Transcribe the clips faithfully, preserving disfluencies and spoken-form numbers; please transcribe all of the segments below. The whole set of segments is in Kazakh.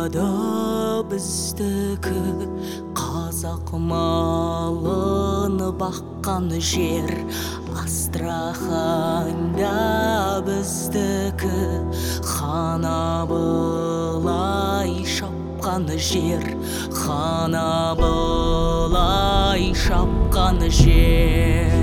Америкада біздікі, қазақ малын баққан жер. Астраханда біздікі, хана былай шапқан жер. Хана былай шапқан жер.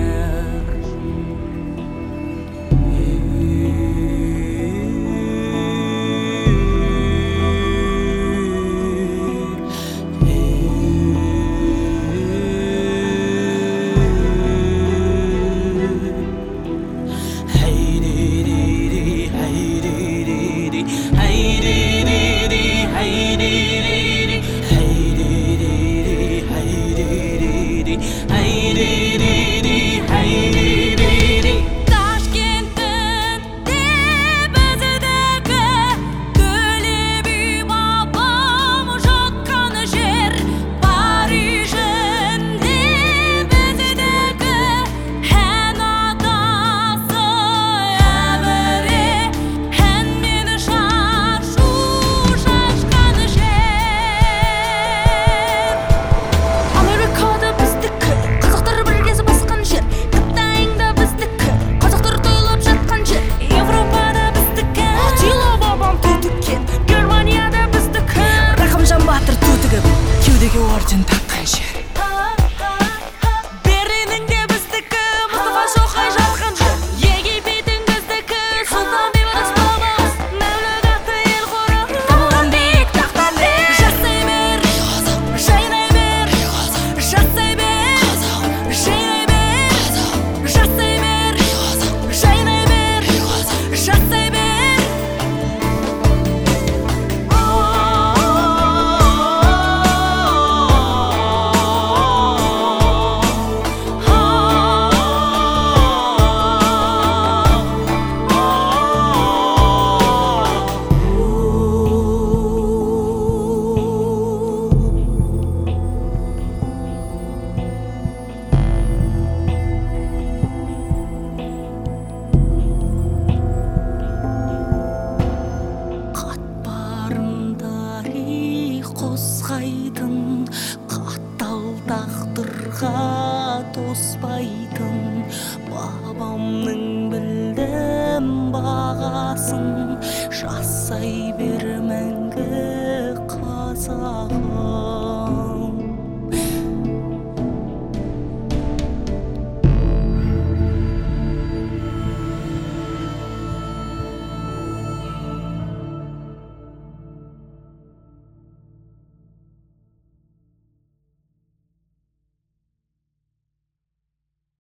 Орден таққан жер. Береніңде біздікі, Мұстафа Шоқай жатқан жер. Египетің біздікі, Сұлтан Бейбарыс бабамыз, Мәңгілік атты ел қоры. Табылған биік тақтан бер, жасай бер, жайнай бер, жасай бер, жайнай бер, жасай бер, жайнай бер, жасай бер. Қосқайтын, қатал тағдырға тоспайтын, бабамның білдім бағасын, жасай бер мәңгі қазағым.